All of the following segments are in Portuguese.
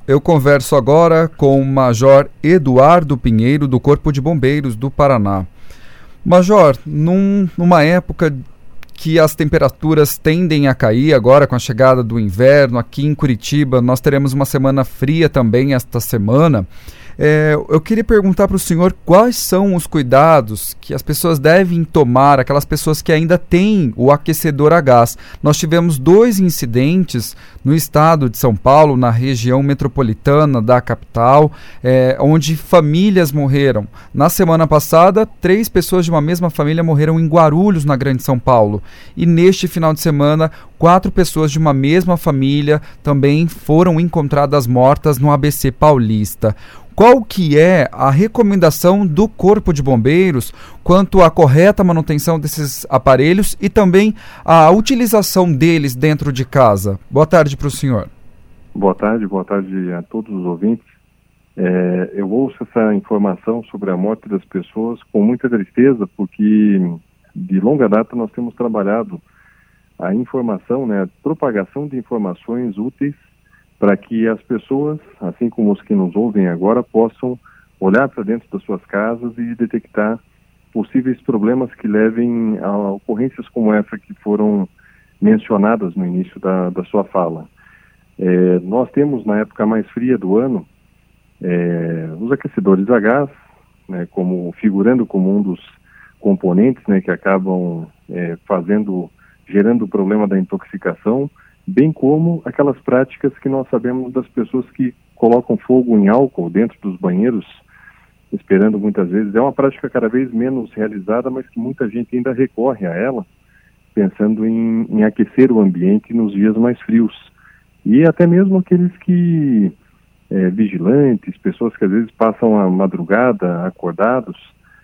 Eu converso agora com o Major Eduardo Pinheiro, do Corpo de Bombeiros do Paraná. Major, numa época que as temperaturas tendem a cair, agora com a chegada do inverno, aqui em Curitiba nós teremos uma semana fria também esta semana. Eu queria perguntar para o senhor quais são os cuidados que as pessoas devem tomar, aquelas pessoas que ainda têm o aquecedor a gás. Nós tivemos 2 incidentes no estado de São Paulo, na região metropolitana da capital, onde famílias morreram. Na semana passada, 3 pessoas de uma mesma família morreram em Guarulhos, na Grande São Paulo. E neste final de semana, 4 pessoas de uma mesma família também foram encontradas mortas no ABC Paulista. Qual que é a recomendação do Corpo de Bombeiros quanto à correta manutenção desses aparelhos e também a utilização deles dentro de casa? Boa tarde para o senhor. Boa tarde a todos os ouvintes. Eu ouço essa informação sobre a morte das pessoas com muita tristeza, porque de longa data nós temos trabalhado a informação, a propagação de informações úteis para que as pessoas, assim como os que nos ouvem agora, possam olhar para dentro das suas casas e detectar possíveis problemas que levem a ocorrências como essa que foram mencionadas no início da sua fala. Nós temos, na época mais fria do ano, os aquecedores a gás, figurando como um dos componentes que acabam gerando o problema da intoxicação, bem como aquelas práticas que nós sabemos das pessoas que colocam fogo em álcool dentro dos banheiros, esperando muitas vezes. É uma prática cada vez menos realizada, mas que muita gente ainda recorre a ela, pensando em aquecer o ambiente nos dias mais frios. E até mesmo aqueles que, vigilantes, pessoas que às vezes passam a madrugada acordados,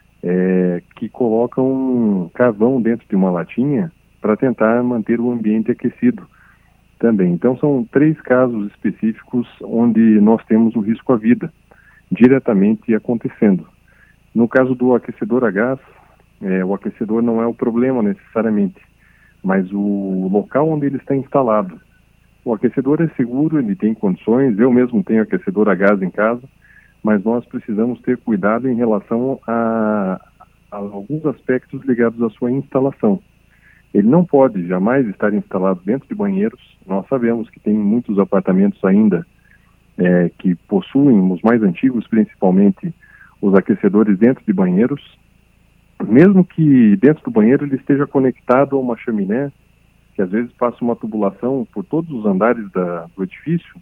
que colocam carvão dentro de uma latinha para tentar manter o ambiente aquecido também. Então são 3 casos específicos onde nós temos o risco à vida diretamente acontecendo. No caso do aquecedor a gás, o aquecedor não é o problema necessariamente, mas o local onde ele está instalado. O aquecedor é seguro, ele tem condições, eu mesmo tenho aquecedor a gás em casa, mas nós precisamos ter cuidado em relação a alguns aspectos ligados à sua instalação. Ele não pode jamais estar instalado dentro de banheiros. Nós sabemos que tem muitos apartamentos ainda que possuem, os mais antigos principalmente, os aquecedores dentro de banheiros. Mesmo que dentro do banheiro ele esteja conectado a uma chaminé, que às vezes passa uma tubulação por todos os andares do edifício,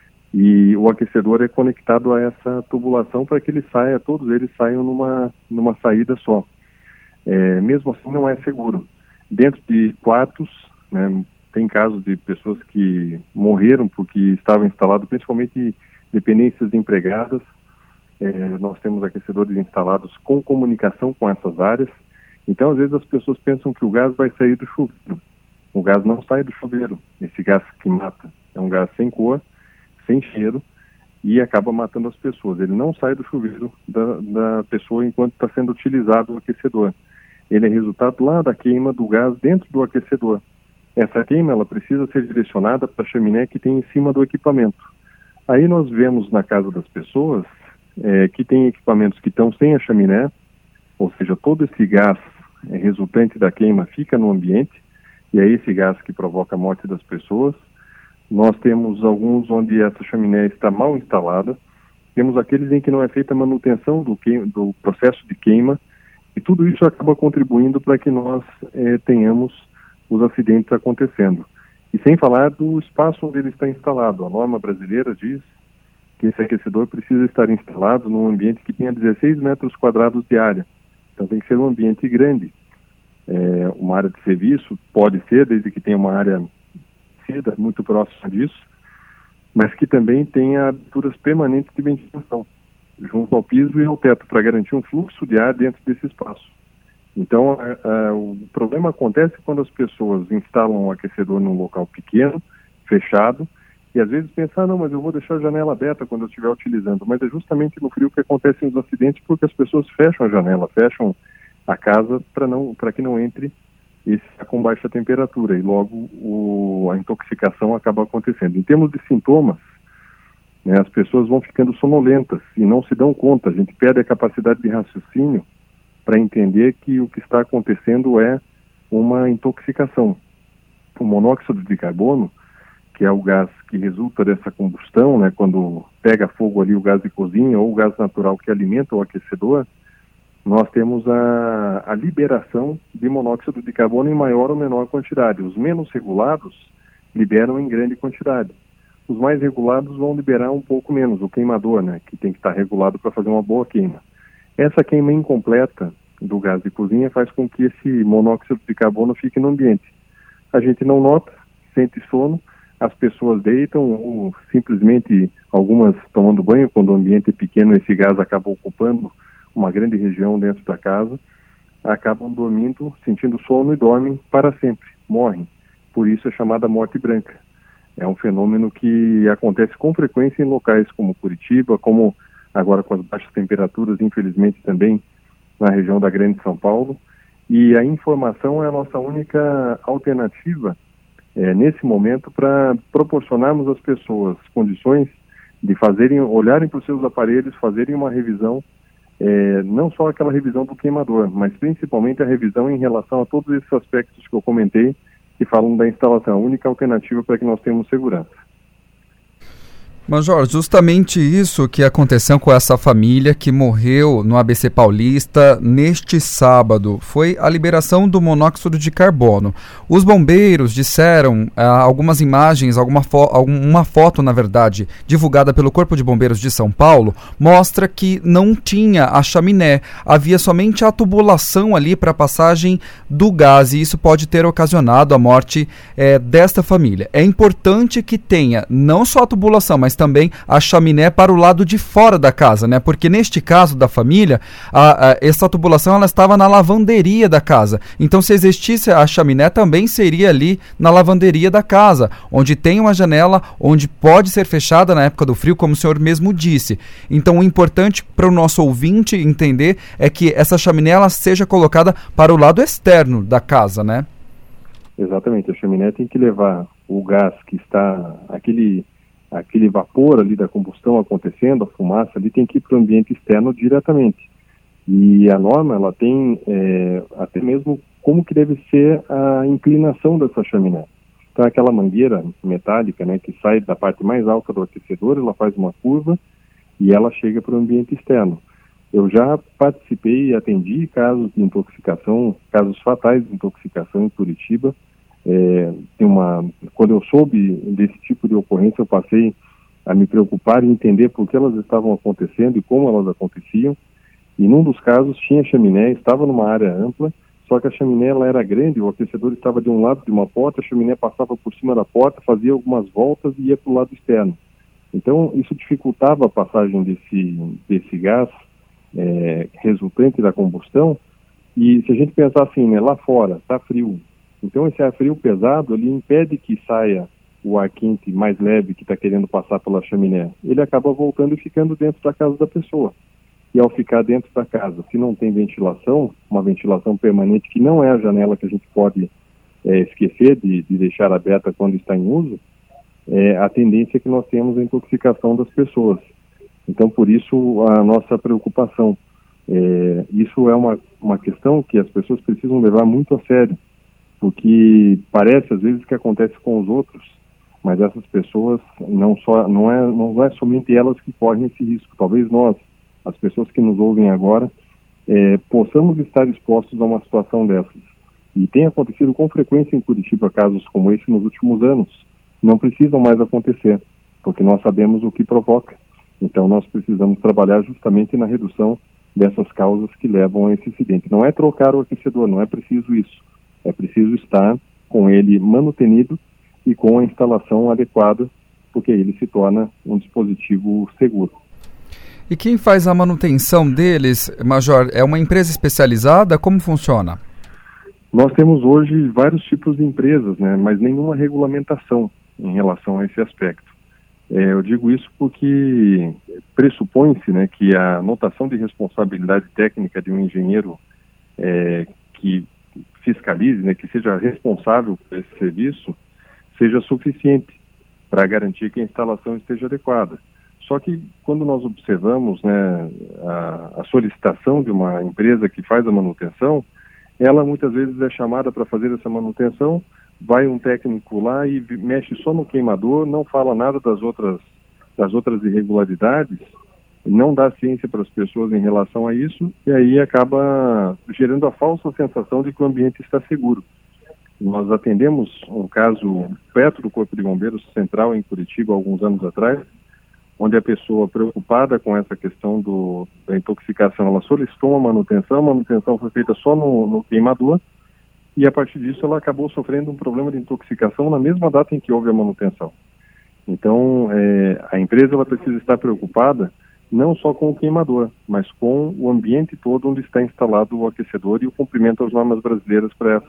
e o aquecedor é conectado a essa tubulação para que todos eles saiam numa saída só. Mesmo assim não é seguro. Dentro de quartos, tem casos de pessoas que morreram porque estavam instalados, principalmente dependências de empregadas. Nós temos aquecedores instalados com comunicação com essas áreas. Então, às vezes, as pessoas pensam que o gás vai sair do chuveiro. O gás não sai do chuveiro. Esse gás que mata é um gás sem cor, sem cheiro, e acaba matando as pessoas. Ele não sai do chuveiro da pessoa enquanto está sendo utilizado o aquecedor. Ele é resultado lá da queima do gás dentro do aquecedor. Essa queima ela precisa ser direcionada para a chaminé que tem em cima do equipamento. Aí nós vemos na casa das pessoas que tem equipamentos que estão sem a chaminé, ou seja, todo esse gás resultante da queima fica no ambiente, e é esse gás que provoca a morte das pessoas. Nós temos alguns onde essa chaminé está mal instalada, temos aqueles em que não é feita a manutenção do processo de queima, e tudo isso acaba contribuindo para que nós tenhamos os acidentes acontecendo. E sem falar do espaço onde ele está instalado. A norma brasileira diz que esse aquecedor precisa estar instalado num ambiente que tenha 16 metros quadrados de área. Então tem que ser um ambiente grande. Uma área de serviço pode ser, desde que tenha uma área muito próxima disso, mas que também tenha aberturas permanentes de ventilação junto ao piso e ao teto, para garantir um fluxo de ar dentro desse espaço. Então, o problema acontece quando as pessoas instalam um aquecedor num local pequeno, fechado, e às vezes pensam, não, mas eu vou deixar a janela aberta quando eu estiver utilizando. Mas é justamente no frio que acontecem os acidentes, porque as pessoas fecham a janela, fecham a casa para que não entre esse ar com baixa temperatura, e logo a intoxicação acaba acontecendo. Em termos de sintomas, né, as pessoas vão ficando sonolentas e não se dão conta. A gente perde a capacidade de raciocínio para entender que o que está acontecendo é uma intoxicação. O monóxido de carbono, que é o gás que resulta dessa combustão, né, quando pega fogo ali o gás de cozinha ou o gás natural que alimenta o aquecedor, nós temos a liberação de monóxido de carbono em maior ou menor quantidade. Os menos regulados liberam em grande quantidade. Os mais regulados vão liberar um pouco menos, o queimador, né, que tem que estar regulado para fazer uma boa queima. Essa queima incompleta do gás de cozinha faz com que esse monóxido de carbono fique no ambiente. A gente não nota, sente sono, as pessoas deitam ou simplesmente algumas tomando banho, quando o ambiente é pequeno, esse gás acaba ocupando uma grande região dentro da casa, acabam dormindo, sentindo sono e dormem para sempre, morrem. Por isso é chamada morte branca. É um fenômeno que acontece com frequência em locais como Curitiba, como agora com as baixas temperaturas, infelizmente também na região da Grande São Paulo. E a informação é a nossa única alternativa nesse momento para proporcionarmos às pessoas condições de olharem para os seus aparelhos, fazerem uma revisão, não só aquela revisão do queimador, mas principalmente a revisão em relação a todos esses aspectos que eu comentei, que falam da instalação, a única alternativa para que nós tenhamos segurança. Major, justamente isso que aconteceu com essa família que morreu no ABC Paulista neste sábado foi a liberação do monóxido de carbono. Os bombeiros disseram, algumas imagens, uma foto, na verdade, divulgada pelo Corpo de Bombeiros de São Paulo, mostra que não tinha a chaminé, havia somente a tubulação ali para a passagem do gás, e isso pode ter ocasionado a morte desta família. É importante que tenha não só a tubulação, mas também a chaminé para o lado de fora da casa, né? Porque neste caso da família, essa tubulação ela estava na lavanderia da casa. Então, se existisse a chaminé, também seria ali na lavanderia da casa, onde tem uma janela, onde pode ser fechada na época do frio, como o senhor mesmo disse. Então, o importante para o nosso ouvinte entender é que essa chaminé ela seja colocada para o lado externo da casa, né? Exatamente. A chaminé tem que levar o gás que está, aquele vapor ali da combustão acontecendo, a fumaça ali tem que ir para o ambiente externo diretamente. E a norma, ela tem até mesmo como que deve ser a inclinação dessa chaminé. Então, aquela mangueira metálica, né, que sai da parte mais alta do aquecedor, ela faz uma curva e ela chega para o ambiente externo. Eu já participei e atendi casos de intoxicação, casos fatais de intoxicação em Curitiba. Quando eu soube desse tipo de ocorrência, eu passei a me preocupar e entender por que elas estavam acontecendo e como elas aconteciam. E num dos casos tinha chaminé, estava numa área ampla, só que a chaminé ela era grande, o aquecedor estava de um lado de uma porta, a chaminé passava por cima da porta, fazia algumas voltas e ia para o lado externo. Então isso dificultava a passagem desse gás resultante da combustão. E se a gente pensar assim, né, lá fora está frio, então esse ar frio pesado, ele impede que saia o ar quente mais leve que está querendo passar pela chaminé. Ele acaba voltando e ficando dentro da casa da pessoa. E ao ficar dentro da casa, se não tem ventilação, uma ventilação permanente, que não é a janela que a gente pode esquecer de deixar aberta quando está em uso, a tendência é que nós temos a intoxicação das pessoas. Então, por isso, a nossa preocupação. Isso é uma questão que as pessoas precisam levar muito a sério, porque parece às vezes que acontece com os outros, mas essas pessoas não é somente elas que correm esse risco. Talvez nós, as pessoas que nos ouvem agora, possamos estar expostos a uma situação dessas. E tem acontecido com frequência em Curitiba casos como esse nos últimos anos. Não precisam mais acontecer, porque nós sabemos o que provoca. Então nós precisamos trabalhar justamente na redução dessas causas que levam a esse acidente. Não é trocar o aquecedor, não é preciso isso. É preciso estar com ele manutenido e com a instalação adequada, porque ele se torna um dispositivo seguro. E quem faz a manutenção deles, Major, é uma empresa especializada? Como funciona? Nós temos hoje vários tipos de empresas, né, mas nenhuma regulamentação em relação a esse aspecto. Eu digo isso porque pressupõe-se, né, que a anotação de responsabilidade técnica de um engenheiro que fiscalize, né, que seja responsável por esse serviço, seja suficiente para garantir que a instalação esteja adequada. Só que quando nós observamos, né, a solicitação de uma empresa que faz a manutenção, ela muitas vezes é chamada para fazer essa manutenção, vai um técnico lá e mexe só no queimador, não fala nada das outras irregularidades, não dá ciência para as pessoas em relação a isso, e aí acaba gerando a falsa sensação de que o ambiente está seguro. Nós atendemos um caso perto do Corpo de Bombeiros Central, em Curitiba, alguns anos atrás, onde a pessoa, preocupada com essa questão da intoxicação, ela solicitou uma manutenção, a manutenção foi feita só no queimador, e a partir disso ela acabou sofrendo um problema de intoxicação na mesma data em que houve a manutenção. Então, a empresa ela precisa estar preocupada não só com o queimador, mas com o ambiente todo onde está instalado o aquecedor e o cumprimento das normas brasileiras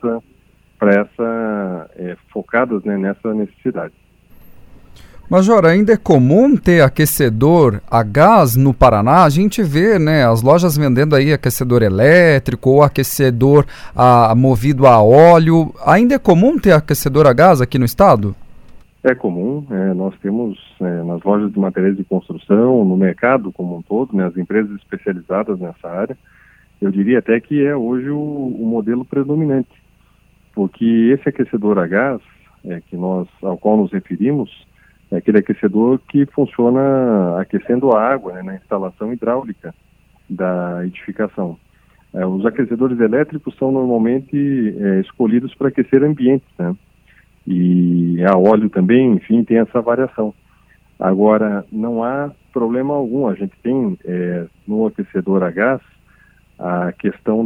focadas, né, nessa necessidade. Major, ainda é comum ter aquecedor a gás no Paraná? A gente vê, né, as lojas vendendo aí aquecedor elétrico ou aquecedor movido a óleo. Ainda é comum ter aquecedor a gás aqui no estado? É comum, nós temos nas lojas de materiais de construção, no mercado como um todo, né, as empresas especializadas nessa área. Eu diria até que é hoje o modelo predominante, porque esse aquecedor a gás ao qual nos referimos, é aquele aquecedor que funciona aquecendo a água, né, na instalação hidráulica da edificação. Os aquecedores elétricos são normalmente escolhidos para aquecer ambientes, né? E a óleo também, enfim, tem essa variação. Agora, não há problema algum. A gente tem no aquecedor a gás a questão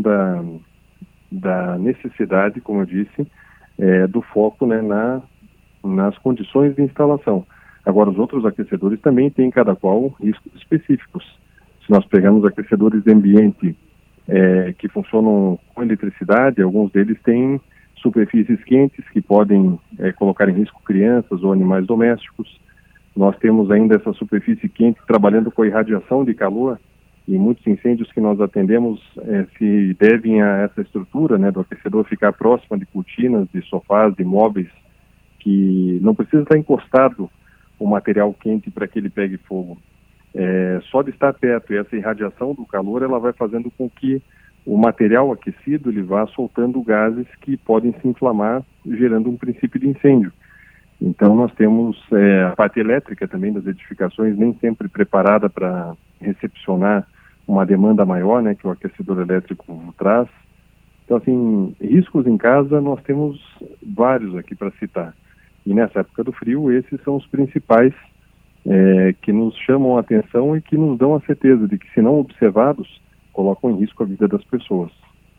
da necessidade, como eu disse, do foco, né, nas condições de instalação. Agora, os outros aquecedores também têm cada qual riscos específicos. Se nós pegarmos aquecedores de ambiente que funcionam com eletricidade, alguns deles têm superfícies quentes que podem colocar em risco crianças ou animais domésticos. Nós temos ainda essa superfície quente trabalhando com irradiação de calor, e muitos incêndios que nós atendemos se devem a essa estrutura, né, do aquecedor ficar próxima de cortinas, de sofás, de móveis, que não precisa estar encostado o material quente para que ele pegue fogo. Só de estar perto, e essa irradiação do calor, ela vai fazendo com que o material aquecido ele vá soltando gases que podem se inflamar, gerando um princípio de incêndio. Então nós temos a parte elétrica também das edificações nem sempre preparada para recepcionar uma demanda maior, né, que o aquecedor elétrico traz. Então, assim, riscos em casa nós temos vários aqui para citar. E nessa época do frio, esses são os principais que nos chamam a atenção e que nos dão a certeza de que, se não observados, colocam em risco a vida das pessoas.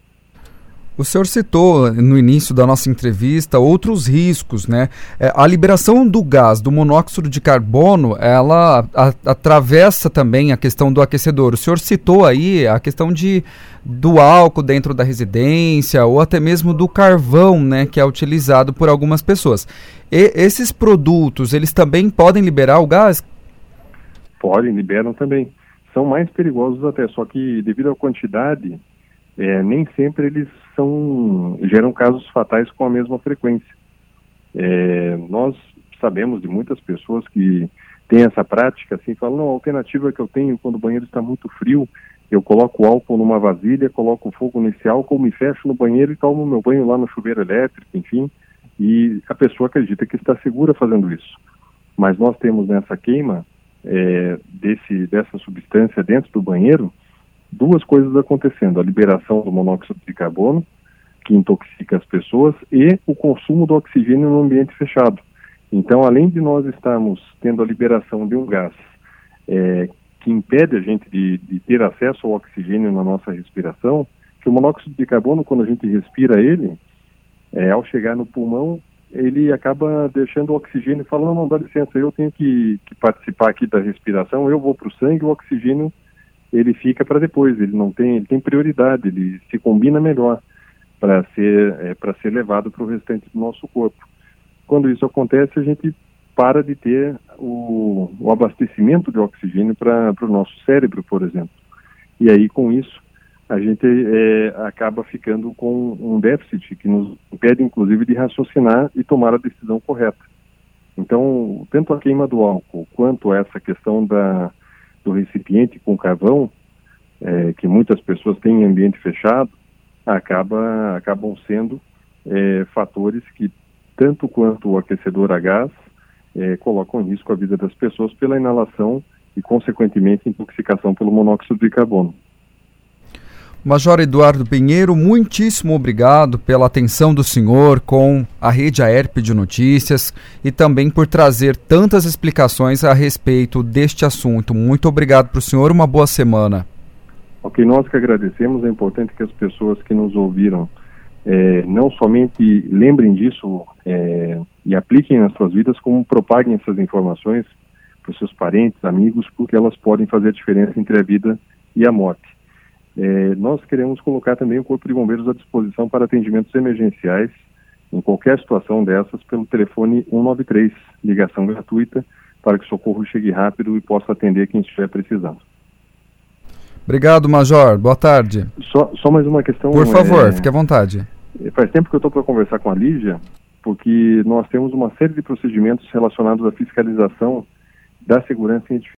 O senhor citou no início da nossa entrevista outros riscos, né? A liberação do gás, do monóxido de carbono, ela atravessa também a questão do aquecedor. O senhor citou aí a questão do álcool dentro da residência ou até mesmo do carvão, né, que é utilizado por algumas pessoas. Esses produtos, eles também podem liberar o gás? Podem, liberam também. São mais perigosos até, só que devido à quantidade, nem sempre eles geram casos fatais com a mesma frequência. Nós sabemos de muitas pessoas que têm essa prática, assim, falam, não, a alternativa que eu tenho quando o banheiro está muito frio, eu coloco álcool numa vasilha, coloco fogo nesse álcool, me fecho no banheiro e tomo meu banho lá no chuveiro elétrico, enfim, e a pessoa acredita que está segura fazendo isso. Mas nós temos nessa queima dessa substância dentro do banheiro, duas coisas acontecendo: a liberação do monóxido de carbono, que intoxica as pessoas, e o consumo do oxigênio no ambiente fechado. Então, além de nós estarmos tendo a liberação de um gás que impede a gente de ter acesso ao oxigênio na nossa respiração, que o monóxido de carbono, quando a gente respira ele, ao chegar no pulmão, ele acaba deixando o oxigênio, falando, não, dá licença, eu tenho que participar aqui da respiração, eu vou para o sangue, o oxigênio ele fica para depois, ele tem prioridade, ele se combina melhor para ser levado para o restante do nosso corpo. Quando isso acontece, a gente para de ter o abastecimento de oxigênio para o nosso cérebro, por exemplo. E aí, com isso, a gente acaba ficando com um déficit que nos impede, inclusive, de raciocinar e tomar a decisão correta. Então, tanto a queima do álcool quanto essa questão do recipiente com carvão, que muitas pessoas têm em ambiente fechado, acabam sendo fatores que, tanto quanto o aquecedor a gás, colocam em risco a vida das pessoas pela inalação e, consequentemente, intoxicação pelo monóxido de carbono. Major Eduardo Pinheiro, muitíssimo obrigado pela atenção do senhor com a Rede AERP de Notícias e também por trazer tantas explicações a respeito deste assunto. Muito obrigado para o senhor, uma boa semana. Ok, nós que agradecemos. É importante que as pessoas que nos ouviram não somente lembrem disso e apliquem nas suas vidas, como propaguem essas informações para os seus parentes, amigos, porque elas podem fazer a diferença entre a vida e a morte. Nós queremos colocar também o Corpo de Bombeiros à disposição para atendimentos emergenciais em qualquer situação dessas pelo telefone 193, ligação gratuita, para que o socorro chegue rápido e possa atender quem estiver precisando. Obrigado, Major. Boa tarde. Só mais uma questão. Por favor, fique à vontade. Faz tempo que eu estou para conversar com a Lígia, porque nós temos uma série de procedimentos relacionados à fiscalização da segurança em edifícios.